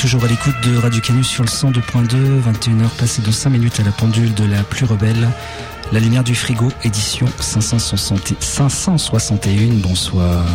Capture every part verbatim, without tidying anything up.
toujours à l'écoute de Radio Canus sur le cent deux point deux, vingt et une heures passées de cinq minutes à la pendule de la plus rebelle. La lumière du frigo, édition cinq cent soixante, cinq cent soixante et un. Bonsoir.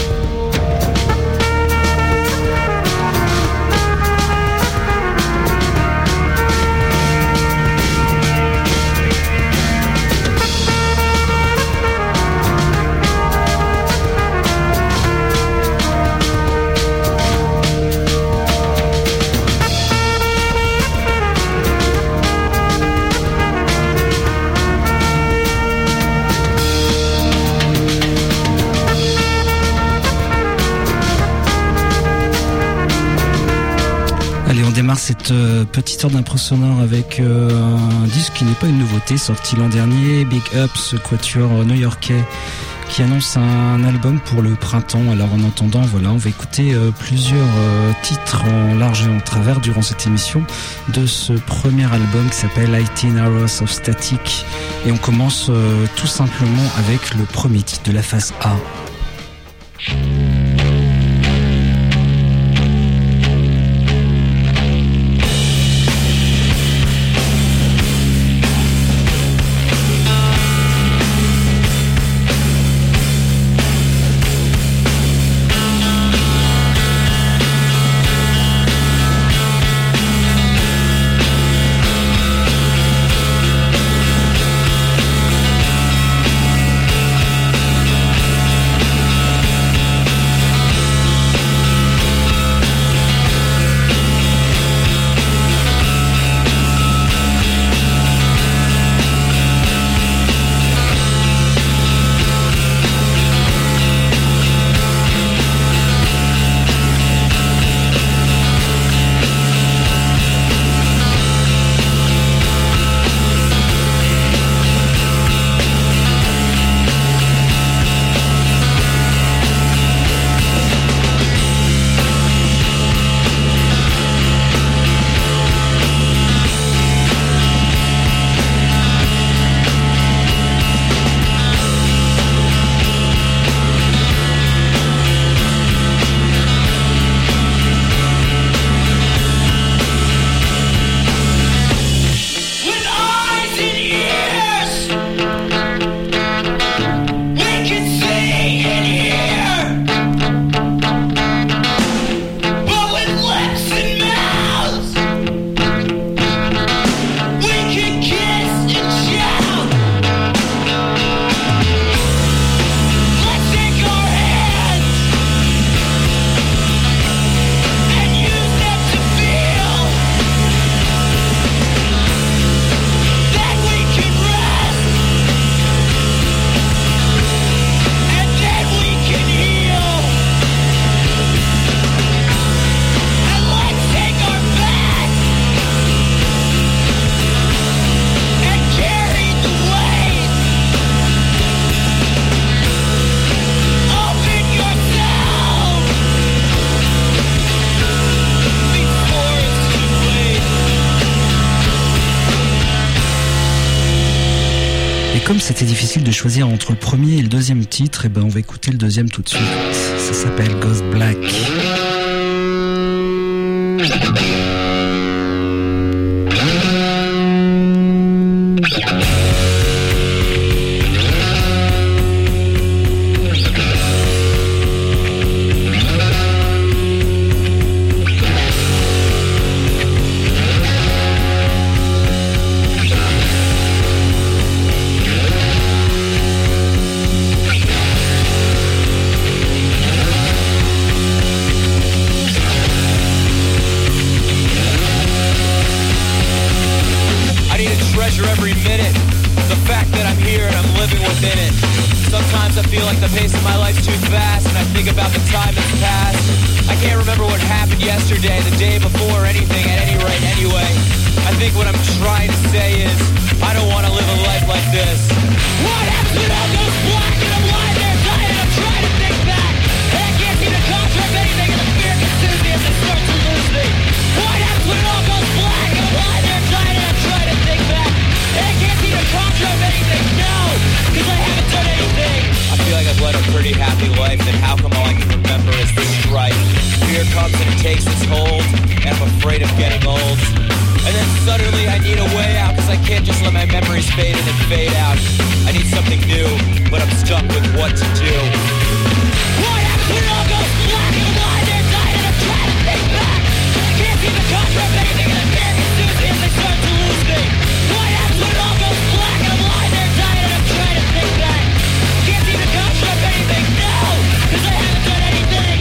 Cette euh, petite heure d'impro sonore avec euh, un disque qui n'est pas une nouveauté, sorti l'an dernier, Big Up, ce quatuor new-yorkais qui annonce un album pour le printemps. Alors en entendant, voilà, on va écouter euh, plusieurs euh, titres en large et en travers durant cette émission de ce premier album qui s'appelle dix-huit Hours of Static. Et on commence euh, tout simplement avec le premier titre de la face A. Comme c'était difficile de choisir entre le premier et le deuxième titre, et ben on va écouter le deuxième tout de suite. Ça s'appelle Ghost Black. Happy life, then how come all I can remember is the strife? Fear comes and takes its hold, and I'm I can't just let my memories fade in and fade out. I need something new, but I'm stuck with what to do. What happens when it all goes black and the blind are dying and I'm trying to think back? Can't seem to conquer anything and the fear consumes me as I start to lose me. What happens when it all goes black and the blind are dying and I'm trying to think back? Can't seem to conquer anything, no, cause I haven't done anything.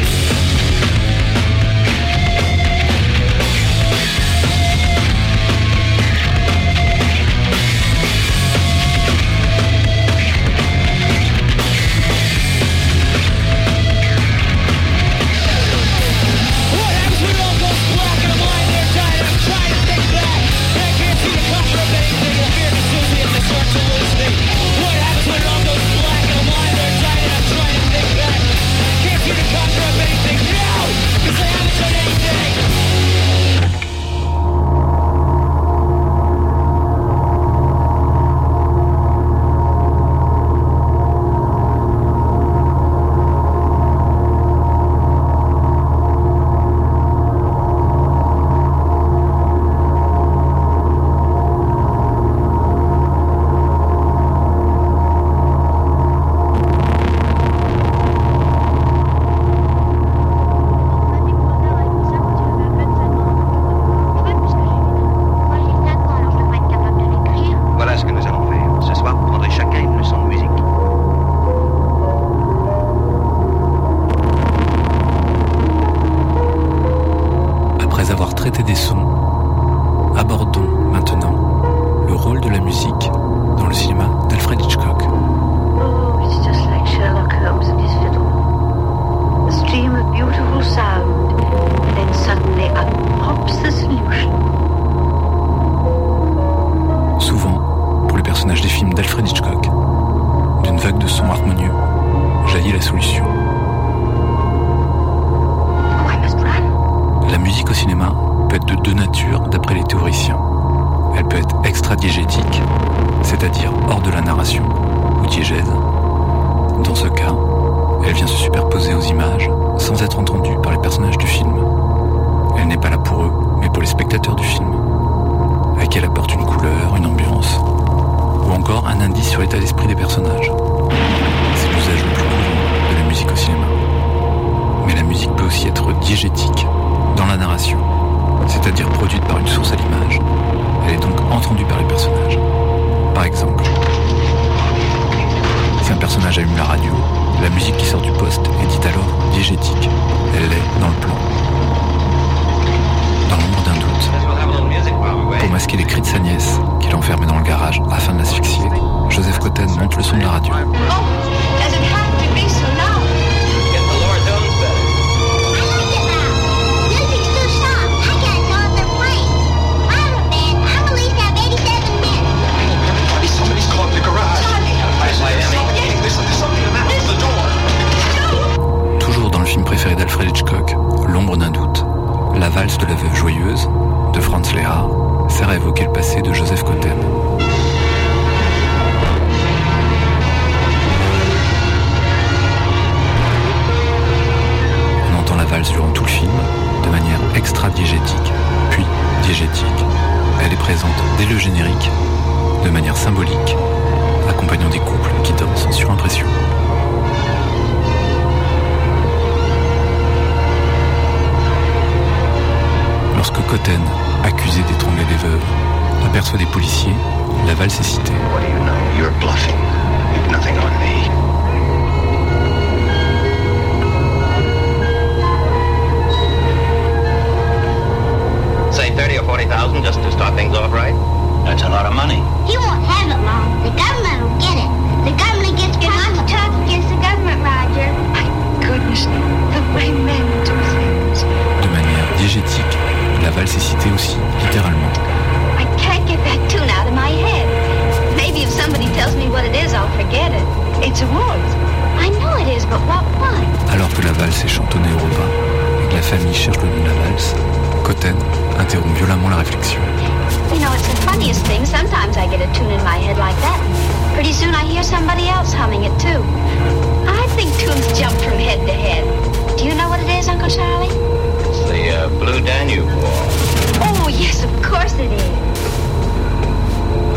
Blue Danube Waltz. Oh, yes, of course it is.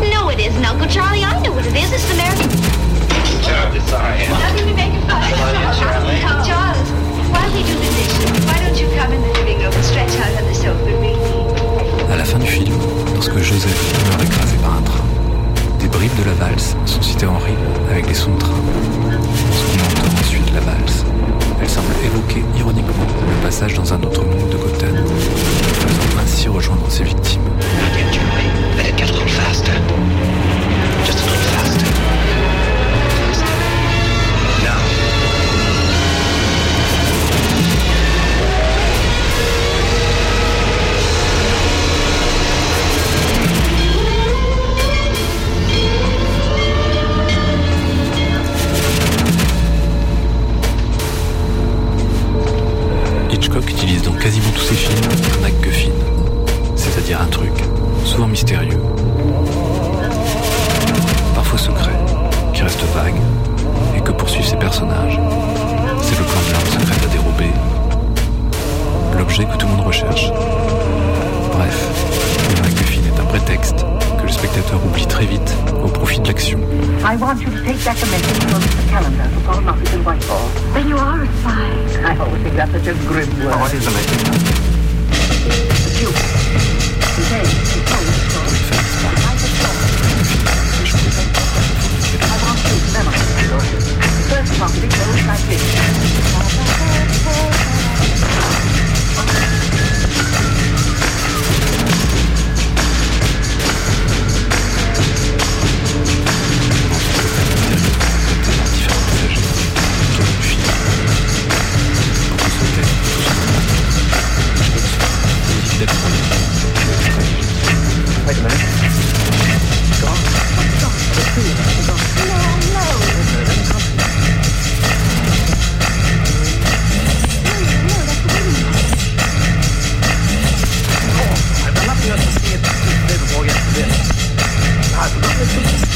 Is this American? Terribly sorry. Nothing to make it funny. Charles, while we do the dishes, why don't you come in the living room and stretch out on the sofa and read me? À la fin du film, lorsque Joseph meurt écrasé par un train, des bribes de la valse sont citées en rime avec les sons de train. Lorsqu'on entend ensuite la valse, elle semble évoquer ironiquement le passage dans un autre monde de Gotham, faisant ainsi rejoindre ses victimes. Again, Charlie. Let it get a little faster. Just a little faster. Faster. Now. Hitchcock utilise dans quasiment tous ses films un MacGuffin, c'est-à-dire un truc, souvent mystérieux, parfois secret, qui reste vague, et que poursuivent ses personnages. C'est le plan de l'arme secrète à dérober, l'objet que tout le monde recherche. Bref, le MacGuffin est un prétexte que le spectateur oublie très vite au profit de l'action. I want you to take back a message from Mister Calendar to Paul Muppet in Whitehall. Then you are a spy. I always think that's such a grim word. Oh, what is the message? The Duke. Today, he told us so. I want you to memorize it. The first part of it goes like this. Wait a minute. Go on. What's it on? It's cool. It's on. No, no. Oh, I've done nothing else to see it today before we get to this. I forgot this.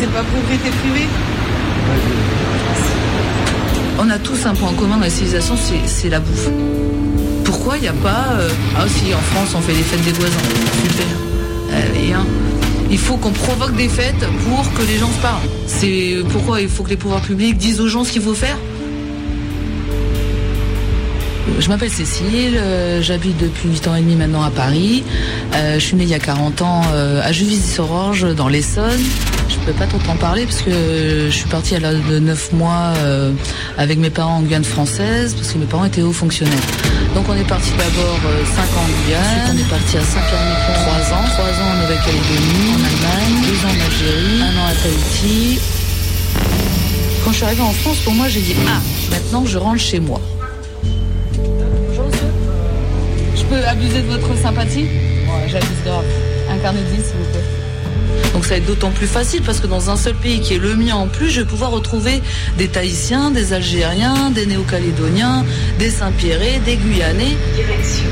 c'est pas propriété privée? On a tous un point commun dans la civilisation, c'est, c'est la bouffe. Pourquoi il n'y a pas... Euh... Ah si, en France, on fait les fêtes des voisins. Super. Allez, hein. Il faut qu'on provoque des fêtes pour que les gens se parlent. C'est pourquoi il faut que les pouvoirs publics disent aux gens ce qu'il faut faire. Je m'appelle Cécile, euh, j'habite depuis huit ans et demi maintenant à Paris. Euh, je suis née il y a quarante ans euh, à Juvisy-sur-Orge, dans l'Essonne. Je peux pas trop en parler parce que je suis partie à l'âge de neuf mois euh, avec mes parents en Guyane française parce que mes parents étaient hauts fonctionnaires. Donc on est parti d'abord euh, cinq ans en Guyane, ensuite on est parti à Saint-Pierre-et-Miquelon trois ans, trois ans en Nouvelle-Calédonie, en Allemagne, deux ans en Algérie, un an à Tahiti. Quand je suis arrivée en France, pour moi j'ai dit ah, maintenant je rentre chez moi. Bonjour monsieur. Je peux abuser de votre sympathie? Ouais, j'abuse grave. Un carnet de dix s'il vous plaît. Donc ça va être d'autant plus facile parce que dans un seul pays qui est le mien en plus, je vais pouvoir retrouver des Tahitiens, des Algériens, des Néo-Calédoniens, des Saint-Pierrais, des Guyanais. Direction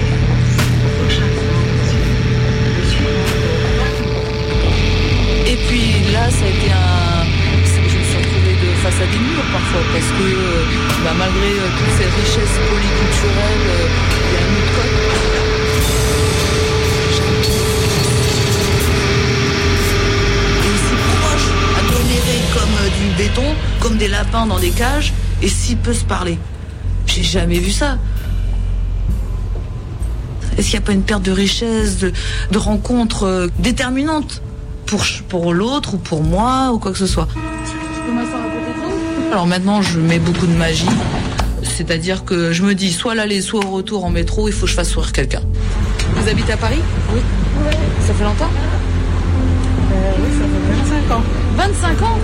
Et puis là, ça a été un... Je me suis retrouvée de face à des murs parfois parce que bah, malgré euh, toutes ces richesses polyculturelles, euh, il y a un autre code. Comme du béton, comme des lapins dans des cages, et si peu se parler. J'ai jamais vu ça. Est-ce qu'il n'y a pas une perte de richesse, de, de rencontres euh, déterminantes pour, pour l'autre ou pour moi ou quoi que ce soit? Alors maintenant, je mets beaucoup de magie. C'est-à-dire que je me dis, soit l'aller, soit au retour en métro, il faut que je fasse sourire quelqu'un. Vous habitez à Paris? Oui. Ouais. Ça fait longtemps? Euh, oui, ça fait vingt-cinq ans. vingt-cinq ans?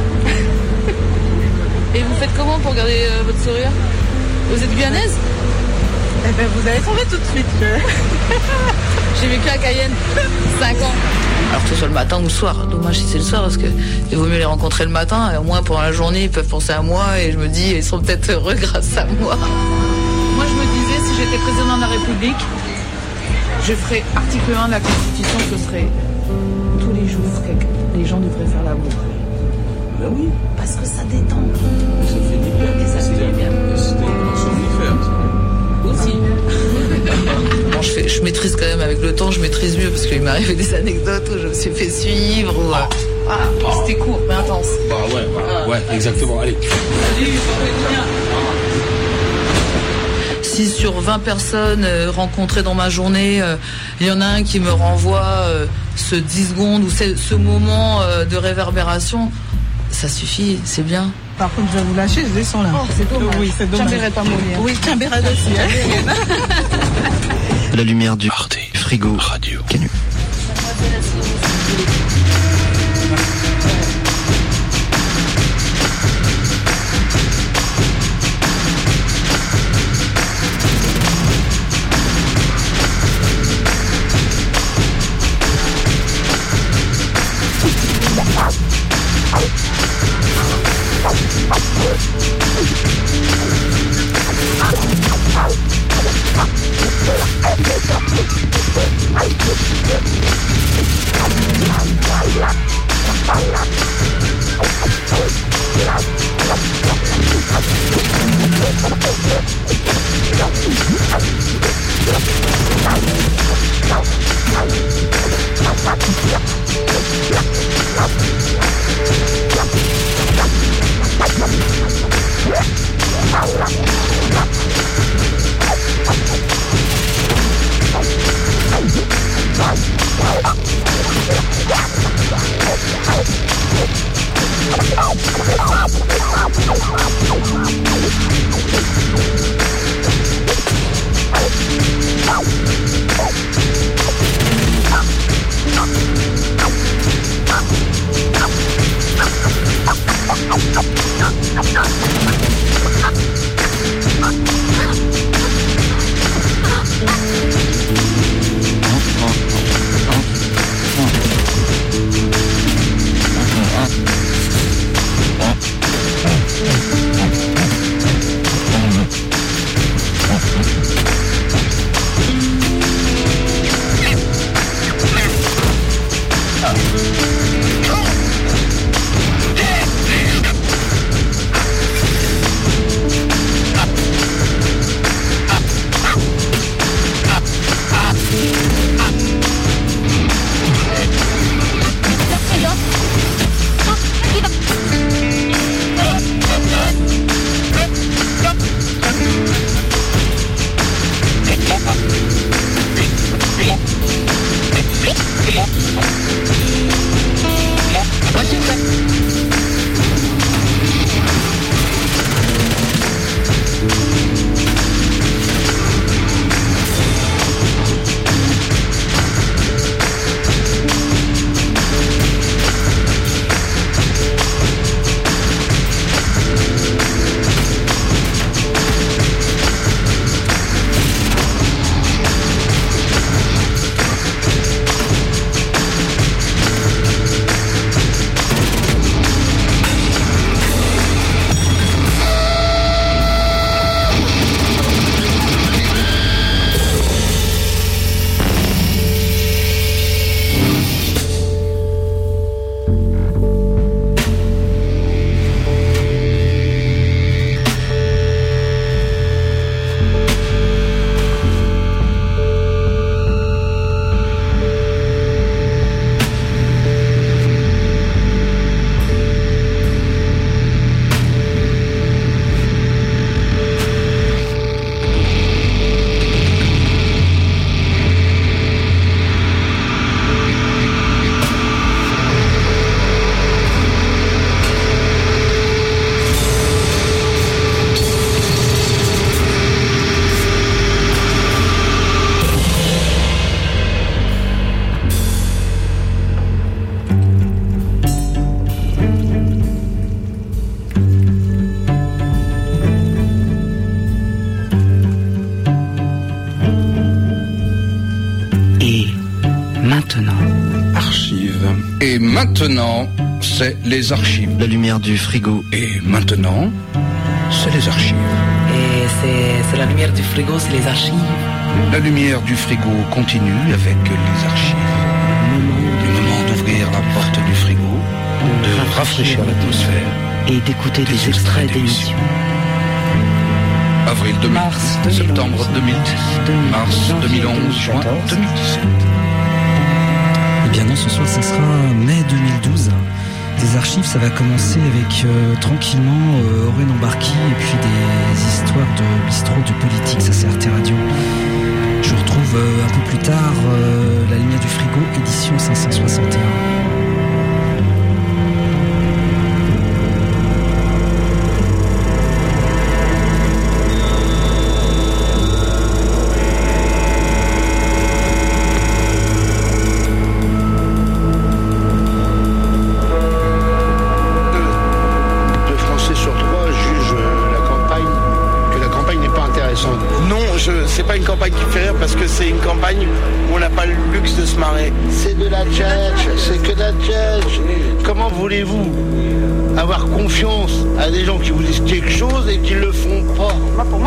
Et vous faites comment pour garder euh, votre sourire? Vous êtes guyanaise? Eh ben, vous allez tomber tout de suite. Que... J'ai vécu à Cayenne, cinq ans. Alors que ce soit le matin ou le soir. Dommage si c'est le soir parce que il vaut mieux les rencontrer le matin. Et au moins pendant la journée, ils peuvent penser à moi. Et je me dis, ils sont peut-être heureux grâce à moi. Moi, je me disais, si j'étais président de la République, je ferais article un de la Constitution, ce serait tous les jours, les gens devraient faire l'amour. Ben oui. Parce que ça détend. Ça fait du bien. Et ça fait du bien. C'était un somnifère, ça. Aussi. Bon, je, fais, je maîtrise quand même avec le temps, je maîtrise mieux parce qu'il m'est arrivé des anecdotes où je me suis fait suivre. Ou, ah. Ah, ah. C'était court, mais intense. Bah ouais, ah. ouais, exactement. Allez. Salut, si sur vingt personnes euh, rencontrées dans ma journée, il euh, y en a un qui me renvoie euh, ce dix secondes ou ce, ce moment euh, de réverbération, ça suffit, c'est bien. Par contre, je vais vous lâcher, je descends là. Oh, c'est dommage. Oui, c'est dommage. J'aimerais pas mourir. Oui, j'aimerais aussi. Hein. La lumière du frigo radio Canu. maintenant. Archives. Et maintenant, c'est les archives. La lumière du frigo. Et maintenant, c'est les archives. Et c'est, c'est la lumière du frigo, c'est les archives. La lumière du frigo continue avec les archives. Le moment d'ouvrir la porte du frigo, de rafraîchir l'atmosphère et d'écouter des, des extraits d'émissions. Avril deux mille, mars deux mille onze, septembre deux mille dix, mars deux mille onze, juin deux mille dix-sept. Eh bien non, ce soir, ça sera mai deux mille douze. Des archives, ça va commencer avec euh, tranquillement euh, Aurène Embarki et puis des histoires de bistrot, de politique, ça c'est Arte Radio. Je retrouve euh, un peu plus tard euh, La lumière du frigo, édition cinq cent soixante et un. Parce que c'est une campagne où on n'a pas le luxe de se marrer. C'est de la tchatch, c'est que de la tchatch. Comment voulez-vous avoir confiance à des gens qui vous disent quelque chose et qui le font pas? Moi, pour moi,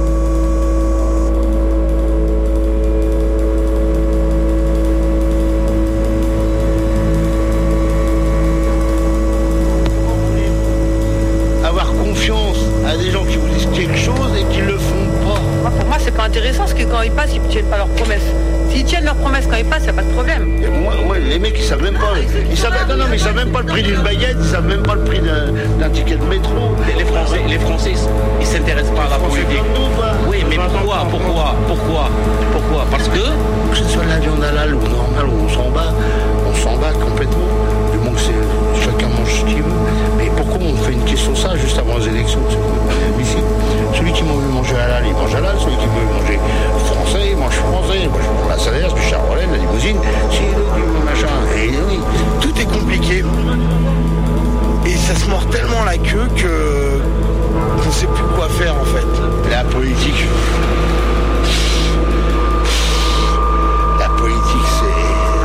avoir confiance à des gens qui vous disent quelque chose et qui le font pas. Moi, pour moi, c'est pas intéressant parce que quand ils passent, ils ne tiennent pas leurs promesses. S'ils tiennent leurs promesses quand ils passent, il n'y a pas de problème. Et moi, moi, les mecs, ils savent même pas. Ils savent, non, non, mais ils savent même pas le prix d'une baguette, ils savent même pas le prix d'un, d'un ticket de métro. Les Français, les Français, ils s'intéressent pas à la politique. Oui, mais pourquoi, pourquoi, pourquoi, pourquoi? Parce que que ce soit de la viande halal ou normale, on s'en bat, on s'en bat complètement. Du moment que c'est, chacun mange ce qu'il veut. Mais pourquoi on fait une question de ça juste avant les élections? C'est quand même ici. Celui qui veut manger halal, il mange halal. Celui qui veut manger français, il mange français. Moi, je prends la salaire, du Chevrolet, de la limousine, c'est du machin. Et oui, tout est compliqué. Et ça se mord tellement la queue que qu'on sait plus quoi faire en fait. La politique. La politique, c'est.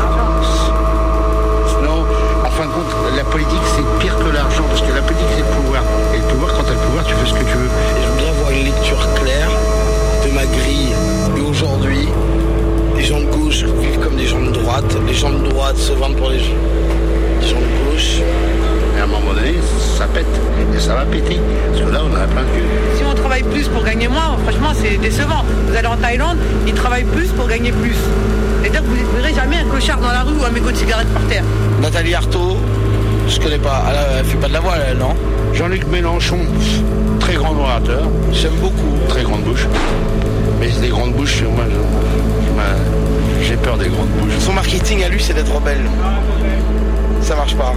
Non, en fin de compte, la politique, c'est pire que l'argent. Parce que la politique, c'est le pouvoir. Et le pouvoir, quand t'as le pouvoir, tu fais ce que tu veux. Et je voudrais avoir une lecture claire de ma grille. Et aujourd'hui, les gens de gauche vivent comme des gens de droite. Les gens de droite se vendent pour les gens, les gens de gauche. Et à un moment donné, ça pète. Et ça va péter. Parce que là, on a plein de queue. Si on travaille plus pour gagner moins, franchement, c'est décevant. Vous allez en Thaïlande, ils travaillent plus pour gagner plus. C'est-à-dire que vous ne verrez jamais un clochard dans la rue ou un mégot de cigarette par terre. Nathalie Arthaud, je connais pas. Elle, elle fait pas de la voix, elle, non? Jean-Luc Mélenchon, très grand orateur. J'aime beaucoup. Très grande bouche. Mais c'est des grandes bouches, moi, je, j'ai peur des grandes bouches. Son marketing à lui, c'est d'être rebelle. Ça marche pas.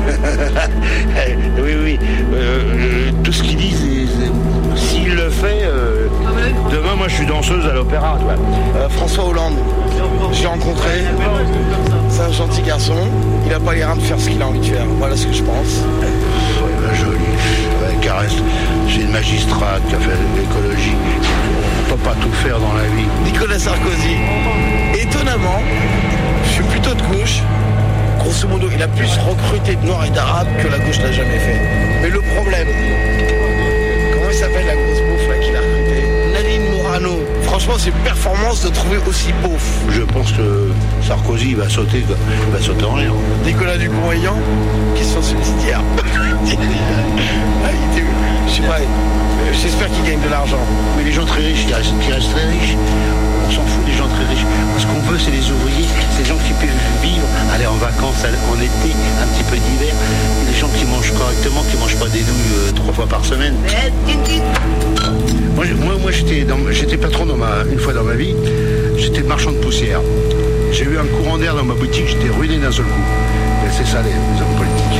oui, oui. Euh, euh, tout ce qu'il dit, c'est, c'est, s'il le fait, euh, demain, moi, je suis danseuse à l'opéra. Euh, François Hollande, j'ai rencontré. C'est un gentil garçon. Il a pas les reins de faire ce qu'il a envie de faire. Voilà ce que je pense. Ouais, bah, joli. Ouais, caresse. C'est une magistrate qui a fait de l'écologie. On peut pas tout faire dans la vie. Nicolas Sarkozy. Étonnamment, je suis plutôt de gauche. Grosso modo, il a plus recruté de Noirs et d'Arabes que la gauche l'a jamais fait. Mais le problème, comment il s'appelle la grosse bouffe là qu'il a recruté? Nadine Morano. Franchement, c'est une performance de trouver aussi beauf. Je pense que Sarkozy il va sauter, il va sauter en l'air. Nicolas Dupont-Aignan, question subsidiaire. ah, il était, je sais pas, j'espère qu'il gagne de l'argent. Mais les gens très riches, qui restent, qui restent très riches. On s'en fout des gens très riches. Ce qu'on veut, c'est les ouvriers, c'est les gens qui peuvent vivre, aller en vacances en été, un petit peu d'hiver. Les gens qui mangent correctement, qui ne mangent pas des nouilles euh, trois fois par semaine. Moi, moi, moi j'étais, dans, j'étais patron dans ma, une fois dans ma vie, j'étais marchand de poussière. J'ai eu un courant d'air dans ma boutique, j'étais ruiné d'un seul coup. Et c'est ça les, les hommes politiques.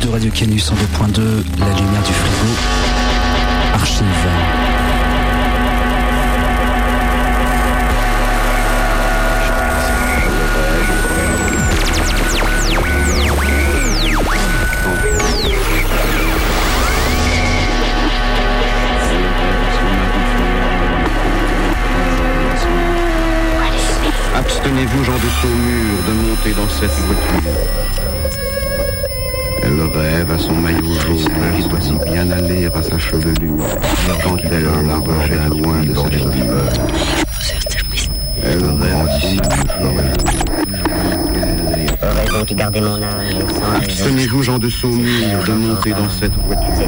Radio Canu cent deux point deux, la lumière du frigo, archive. Abstenez-vous, gens de Saumur, de monter dans cette voiture. Elle rêve à son maillot jaune, qui doit si bien aller à sa chevelure, quand elle la rejette loin de sa chevelure. Elle rêve à son Raison qui gardait mon âme. Abstenez-vous, gens de Saumur, de monter dans cette voiture.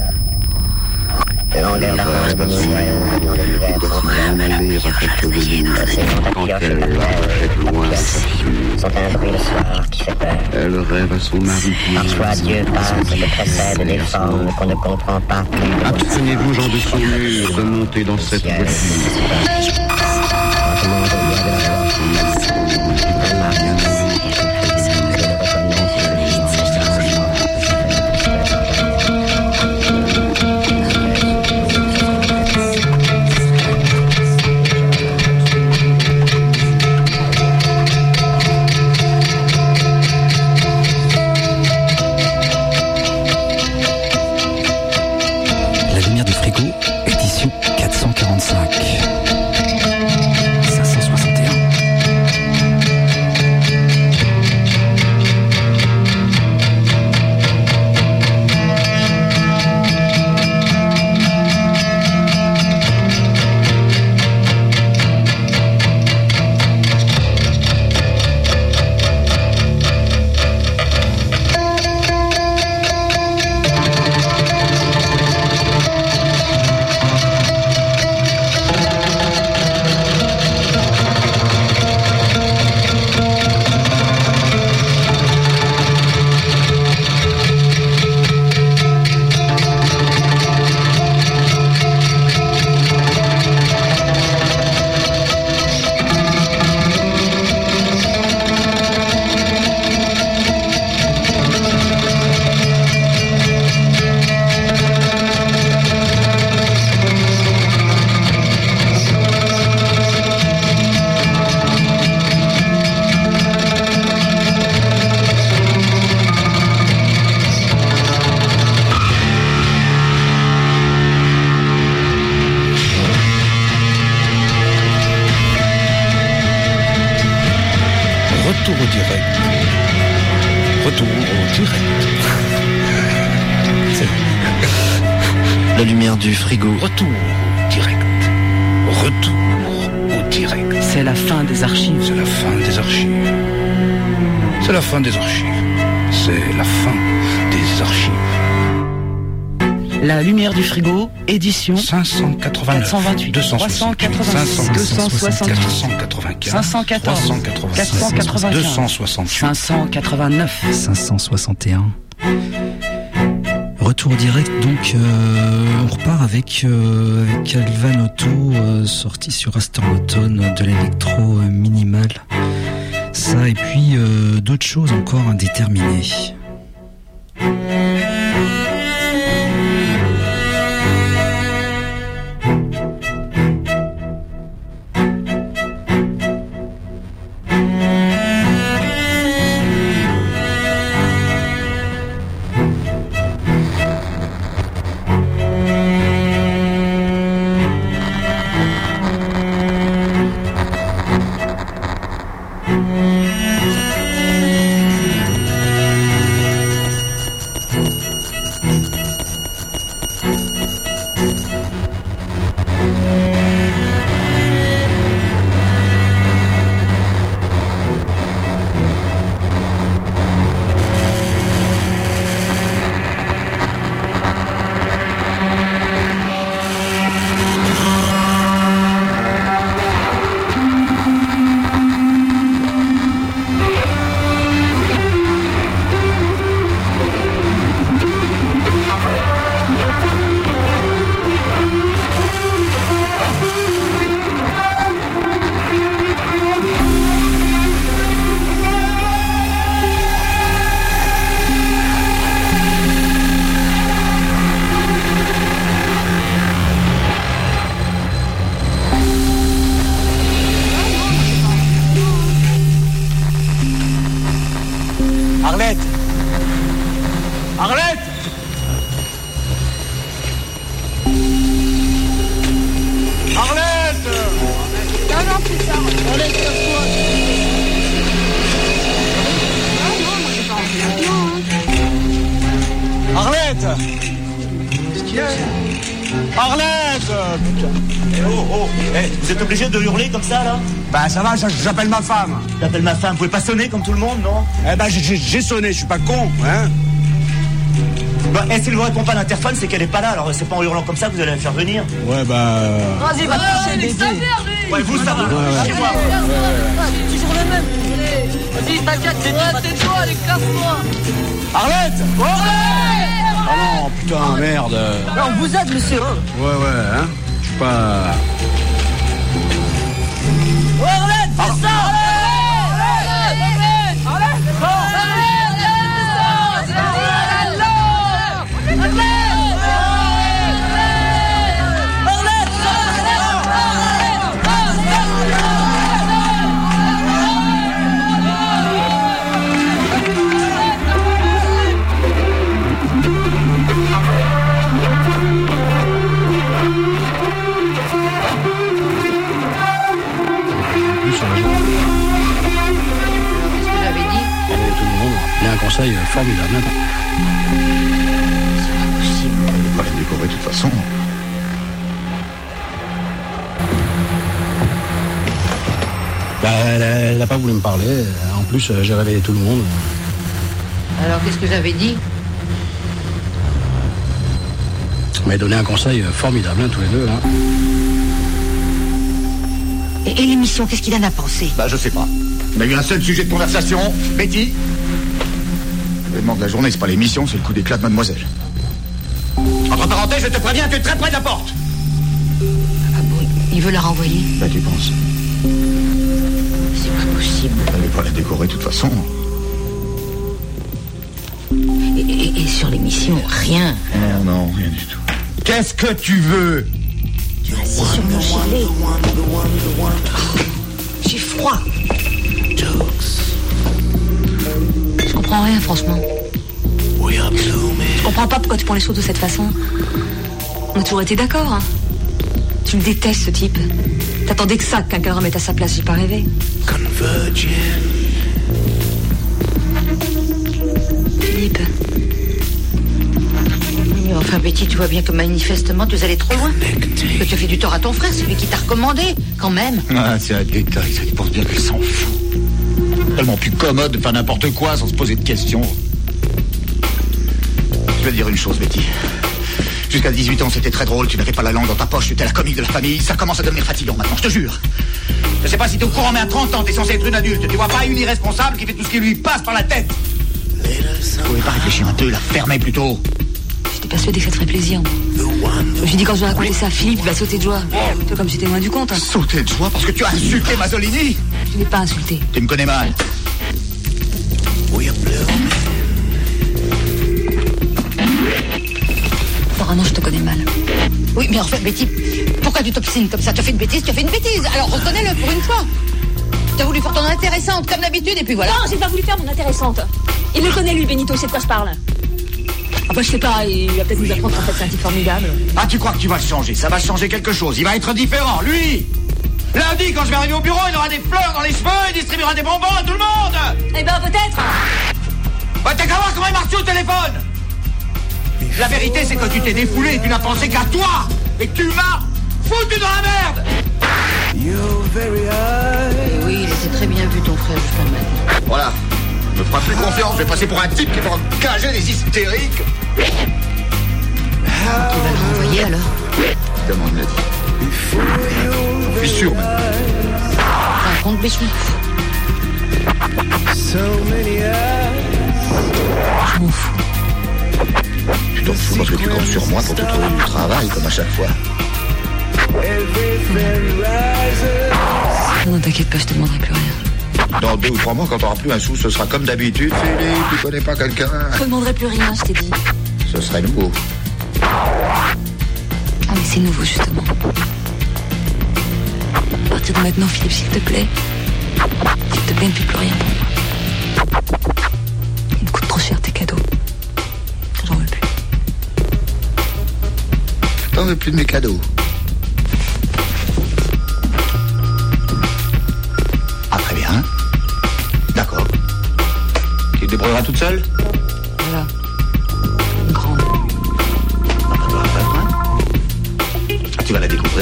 Elle rêve à son maillot jaune, qui doit si bien aller à sa chevelure, quand elle la rejette loin de sa chevelure. Sont un bruit le soir qui fait peur. Elle rêve à son mari qui Parfois Dieu passe et précède des formes qu'on ne comprend pas. Abstenez-vous, gens de Saumur, de monter dans cette voiture. La lumière du frigo. Retour direct. Retour au direct. C'est la fin des archives. C'est la fin des archives. C'est la fin des archives. C'est la fin des archives. La lumière du frigo, édition cinq cent quatre-vingt-neuf, quatre cent vingt-huit, deux cent trois cent quatre-vingt-six, deux cent soixante-huit, quatre cent quatre-vingt-quinze, cinq cent quatorze, quatre cent quatre-vingt-quinze, deux cent soixante-huit, cinq cent quatre-vingt-neuf, cinq cent soixante et un. Retour direct, donc euh, on repart avec, euh, avec Alvan Otto, euh, sorti sur Astormotone, de l'électro euh, minimal. Ça, et puis euh, d'autres choses encore indéterminées. Arlette putain. Eh oh, oh, eh, vous êtes obligé de hurler comme ça, là? Bah ça va, j'appelle ma femme. J'appelle ma femme, vous pouvez pas sonner comme tout le monde, non? Eh bah j'ai sonné, je suis pas con, hein. Bah, eh, si elle vous répond pas à l'interphone, c'est qu'elle est pas là, alors c'est pas en hurlant comme ça que vous allez la faire venir. Ouais, bah... Vas-y, va te coucher, bébé. Ouais, vous, ça va. Chez moi. C'est toujours le même. Vas-y, t'inquiète, c'est toi, tais-toi, allez, casse-toi. Arlette. Ouais. Ah non, putain, merde. On vous aide, monsieur. Ouais, ouais, hein. Je suis pas... Ouais, Arlette, fais ça. Conseil formidable. C'est pas possible. On ne peut pas la décorer de toute façon. Bah, elle, elle n'a pas voulu me parler. En plus, j'ai réveillé tout le monde. Alors, qu'est-ce que j'avais dit? On m'a donné un conseil formidable, hein, tous les deux. Hein. Et, et l'émission, qu'est-ce qu'il en a pensé? Bah, je sais pas. On a eu un seul sujet de conversation. Betty. L'événement de la journée, c'est pas l'émission, c'est le coup d'éclat de mademoiselle. Entre parenthèses, je te préviens, tu es très près de la porte. Ah bon, il veut la renvoyer? Bah, tu penses? C'est pas possible. On n'allait pas la décorer de toute façon. Et, et, et sur l'émission, rien. Non, non, rien du tout. Qu'est-ce que tu veux? Tu es assis sur mon gilet. J'ai froid. Je comprends rien, franchement. Je comprends pas pourquoi tu prends les choses de cette façon. On a toujours été d'accord, hein. Tu le détestes, ce type. T'attendais que ça, que quelqu'un remette à sa place, j'ai pas rêvé. Philippe. Mais enfin, Betty, tu vois bien que manifestement, tu es allé trop loin. Que tu as fait du tort à ton frère, c'est lui qui t'a recommandé, quand même. Ah, c'est un détail, ça, il pense bien qu'il s'en fout. Tellement plus commode de faire n'importe quoi sans se poser de questions. Je vais te dire une chose, Betty. Jusqu'à dix-huit ans, c'était très drôle, tu n'avais pas la langue dans ta poche, tu étais la comique de la famille. Ça commence à devenir fatigant maintenant, je te jure. Je sais pas si t'es au courant, mais à trente ans, t'es censé être une adulte. Tu vois pas une irresponsable qui fait tout ce qui lui passe par la tête. Vous pouvez pas réfléchir un peu, la fermer plutôt. J'étais persuadée que ça te ferait plaisir. Je me suis dit, quand je vais raconter ça à Philippe, il va sauter de joie. Toi, comme j'étais loin du compte. Hein. Sauter de joie parce que tu as insulté Mazzolini? Je n'ai pas insulté. Tu me connais mal. Apparemment, je te connais mal. Oui, mais en fait, Betty, pourquoi tu t'obstines comme ça? Tu as fait une bêtise, tu as fait une bêtise. Alors reconnais-le pour une fois. Tu as voulu faire ton intéressante comme d'habitude et puis voilà. Non, j'ai pas voulu faire mon intéressante. Il me connaît, lui, Benito, c'est de quoi je parle. Après, je sais pas, il va peut-être nous apprendre qu'en fait, c'est un type formidable. Ah, tu crois que tu vas changer? Ça va changer quelque chose. Il va être différent, lui. Lundi, quand je vais arriver au bureau, il aura des fleurs dans les cheveux, il distribuera des bonbons à tout le monde. Eh ben, peut-être. Bah, t'as qu'à voir comment il marche au téléphone. La vérité, c'est que tu t'es défoulé et tu n'as pensé qu'à toi. Et que tu m'as foutu dans la merde. Et oui, il était très bien vu, ton frère, jusqu'à maintenant. Voilà. Ne me fera plus confiance, je vais passer pour un type qui va engager des hystériques. Tu vas le renvoyer, alors? Comment il me l'a dit? Je suis sûr, même. Raconte, Béchou. Je m'en fous. Tu t'en fous parce que tu comptes sur moi pour te trouver du travail, comme à chaque fois. Non, non, t'inquiète pas, je te demanderai plus rien. Dans deux ou trois mois, quand t'auras plus un sou, ce sera comme d'habitude. Philippe, tu connais pas quelqu'un? Je te demanderai plus rien, je t'ai dit. Ce serait nouveau. Ah, mais c'est nouveau, justement. À partir de maintenant, Philippe, s'il te plaît. S'il te plaît, ne fais plus rien pour moi. Ils me coûtent trop cher, tes cadeaux. J'en veux plus. T'en veux plus de mes cadeaux? Ah, très bien. D'accord. Tu te débrouilleras toute seule? Voilà. Une grande.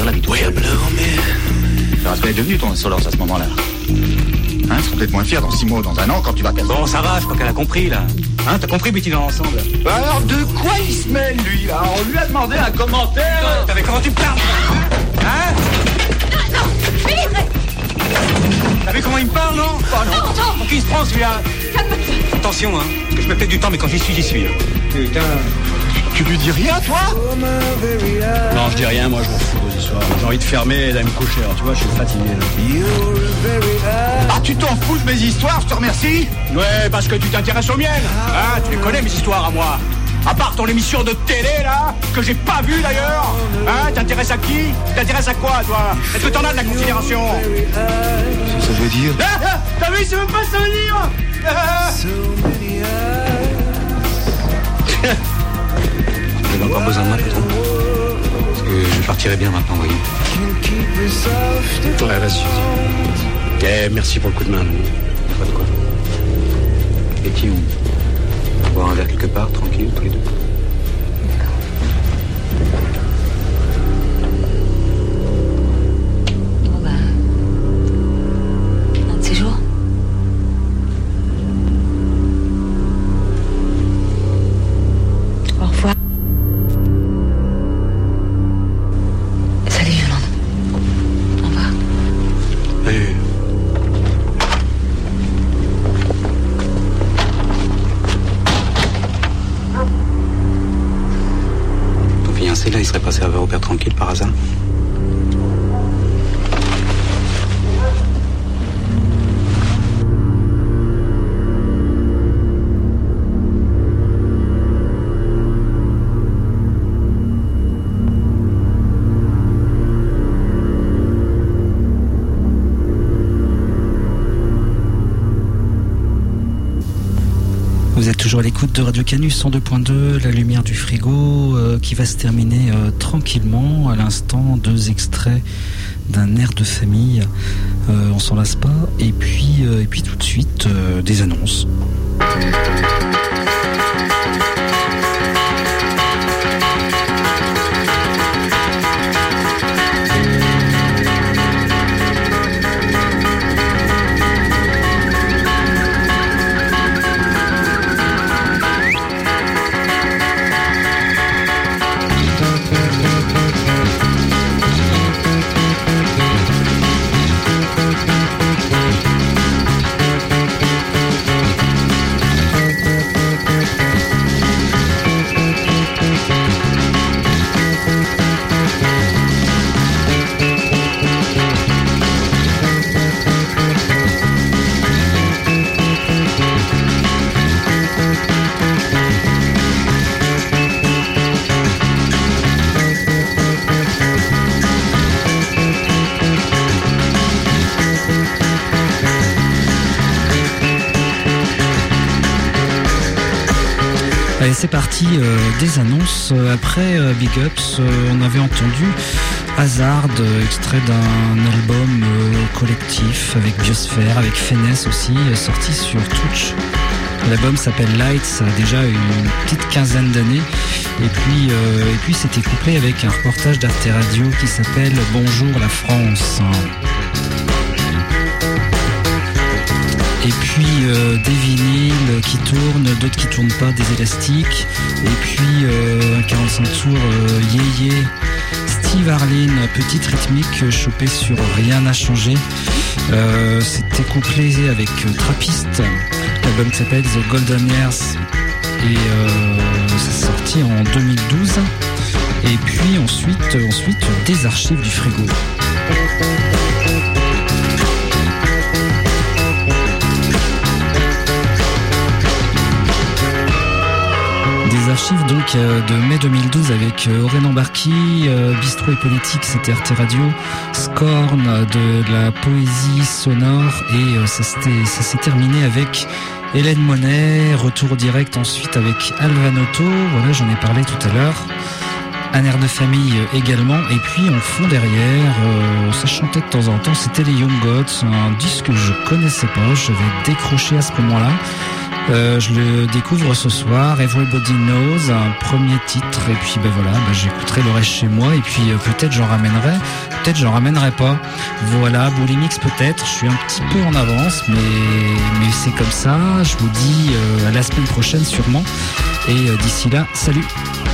la vie tout seul. Alors, ce qu'elle est devenue ton insolence à ce moment-là. Hein, tu seras peut-être moins fier dans six mois, dans un an, quand tu vas casser. Bon, ça va, je crois qu'elle a compris, là. Hein, t'as compris, Betty, dans l'ensemble. Bah alors, de quoi il se mêle, lui, là? On lui a demandé un commentaire. T'avais comment tu me parles? Hein? Non, non, Philippe! T'as vu comment il me parle, non? Oh non. Non, non. Pour qui il se prend, celui-là? Calme-toi. Attention, hein, parce que je mets peut-être du temps, mais quand j'y suis, j'y suis. Hein. Putain. Tu lui dis rien, toi? Non, je dis rien, moi je m'en fous des histoires. J'ai envie de fermer et d'aller me coucher. Alors, tu vois, je suis fatigué. Ah, tu t'en fous de mes histoires, je te remercie. Ouais, parce que tu t'intéresses aux miennes. Ah, tu les connais, mes histoires à moi. À part ton émission de télé, là, que j'ai pas vue d'ailleurs. Hein, t'intéresses à qui? T'intéresses à quoi, toi? Est-ce que t'en as de la considération? Ça veut dire... Ah, ah, t'as vu, c'est même pas ça veut dire. Ah. J'ai encore besoin de moi, peut-être. Parce que je partirai bien maintenant, voyez. Ouais, vas-y. Ok, merci pour le coup de main. Pas de quoi. Betty, on boit un verre quelque part, tranquille, tous les deux. Bon bah... un de ces jours. Au revoir. Salut, Yolande. Au revoir. Hey. Ton fiancé, là, il serait pas serveur au père tranquille par hasard? Vous êtes toujours à l'écoute de Radio Canus cent deux point deux, la lumière du frigo, euh, qui va se terminer euh, tranquillement. À l'instant, deux extraits d'un air de famille. Euh, on s'en lasse pas. Et puis, euh, et puis tout de suite, euh, des annonces. Allez, c'est parti, euh, des annonces. Après euh, Big Ups, euh, on avait entendu Hazard, euh, extrait d'un album euh, collectif avec Biosphère, avec Fennes aussi, euh, sorti sur Touch. L'album s'appelle Light, ça a déjà une petite quinzaine d'années. Et puis, euh, et puis c'était couplé avec un reportage d'Arte Radio qui s'appelle Bonjour la France. Et puis euh, des vinyles qui tournent, d'autres qui tournent pas, des élastiques. Et puis euh, un quarante-cinq tours euh, Yé Yé, Steve Harlin, petite rythmique chopée sur Rien n'a changé. Euh, C'était couplé avec euh, Trappiste, l'album qui s'appelle The Golden Years. Et euh, c'est sorti en deux mille douze. Et puis ensuite, ensuite des archives du frigo. Des archives donc euh, de mai deux mille douze avec euh, Aurélien Barki, euh, Bistrot et Politique, c'était Arte Radio, Scorn, euh, de la poésie sonore, et euh, ça s'est terminé avec Hélène Monet, retour direct ensuite avec Alvanotto, voilà, j'en ai parlé tout à l'heure. Un air de famille également, et puis en fond derrière, euh, ça chantait de temps en temps, c'était les Young Gods, un disque que je connaissais pas, j'avais décroché à ce moment-là. Euh, je le découvre ce soir, Everybody Knows, un premier titre, et puis ben voilà, ben j'écouterai le reste chez moi, et puis euh, peut-être j'en ramènerai, peut-être j'en ramènerai pas. Voilà, Boulimix peut-être, je suis un petit peu en avance, mais, mais c'est comme ça. Je vous dis euh, à la semaine prochaine sûrement, et euh, d'ici là, salut.